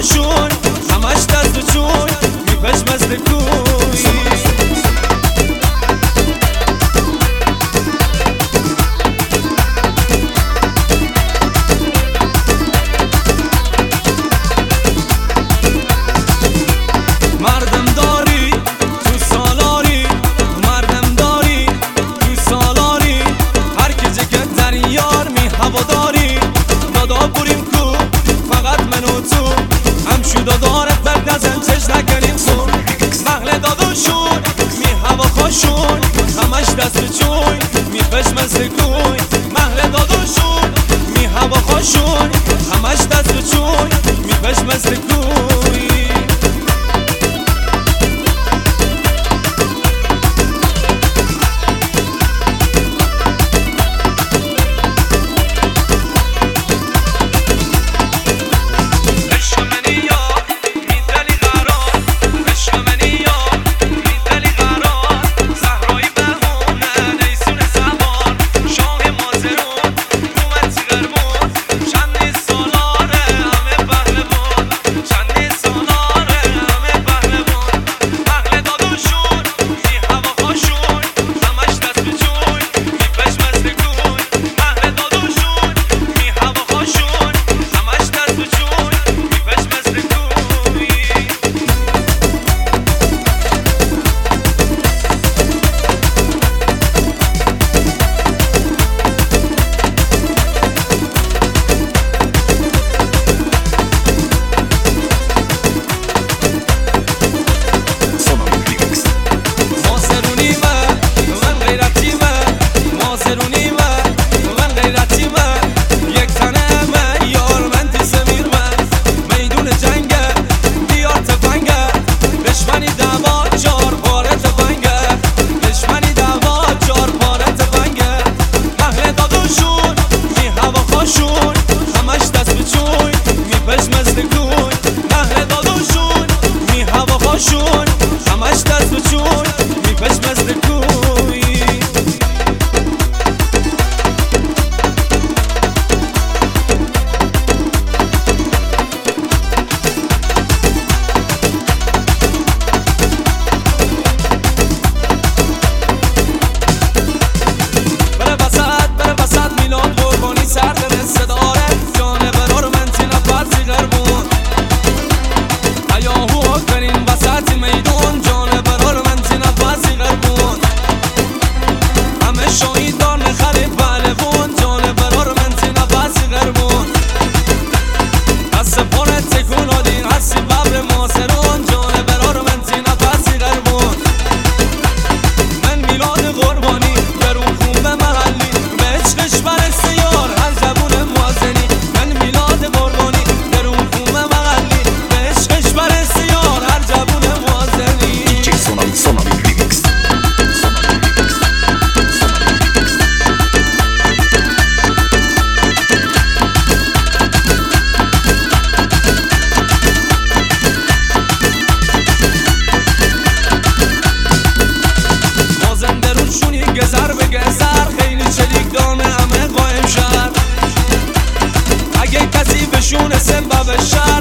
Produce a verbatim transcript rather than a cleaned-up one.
خوشون همش دست و چون میپش مثل کوی مردم داری تو سالاری مردم داری تو سالاری هر که جگت در یار می هواداری دادا بریم کو فقط من و تو هم شو دادارت بر نزن چش نکنیم سون محل داداشون می هوا خوشون همش دست چون می پش مثل کوی محل داداشون می هوا خوشون همش دست چون می پش مثل کوی همش دست و چون میپش مثل کوی بره بسد بره بسد میلاد قربانی سر به صداره جانه برار من تینا پرسی غربون ایاهو کنین وسط میدون جانه برار من تینا پرسی غربون همه شاهید دار نخری پهلوون جانه برار من تینا پرسی غربون دست پاره تکون آدین هستی ببر ماسرون جانه برار من تینا پرسی غربون من میلاد قربانی درون خون به محلی به عشقش برسی یار هر جبون موازنی من میلاد قربانی درون خون به محلی به عشقش برسی یار هر جبون موازنی دیجی سونامی سونامی ریمیکس مازن درونشونی گذر به گذر خیلی چلیک دانه همه قایم شد اگه کسی بشون سبب شد